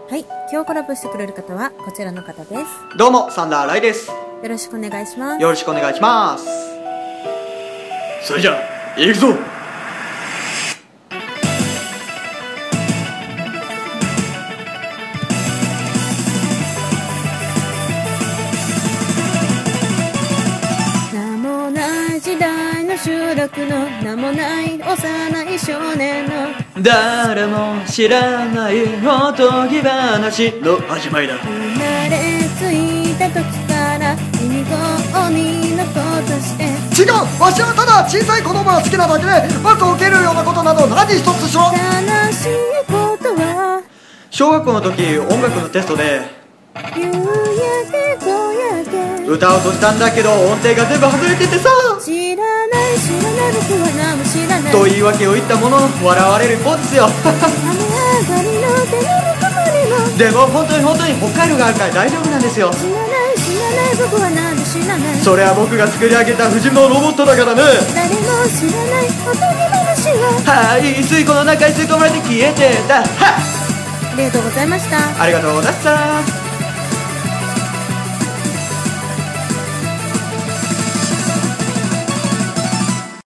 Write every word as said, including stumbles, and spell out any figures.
はい、今日コラボしてくれる方はこちらの方です。 どうも、サンダーライです。 よろしくお願いします。 よろしくお願いします。それじゃあ、行くぞ。 名もない時代の集落の名もない幼い少年の誰も知らないおとぎ話の始まりだ。 生まれついた時から耳込みのことして違う、わしはただ小さい子供が好きなだけでバスを受けるようなことなど何一つしろ。 悲しいことは小学校の時、音楽のテストで夕焼け小焼け歌おうとしたんだけど音程が全部外れててさ、 知らない知らない僕は何も知らないと言い訳を言ったもの笑われる一方ですよ。 雨上がりの手のぬくもりもでも本当に本当に北海道があるから大丈夫なんですよ。 知らない知らない僕は何も知らないそれは僕が作り上げた不純のロボットだからね。 誰も知らないおとぎ話ははい、水庫の中に吸い込まれて消えてた。はっ、 ありがとうございました。 ありがとうございました。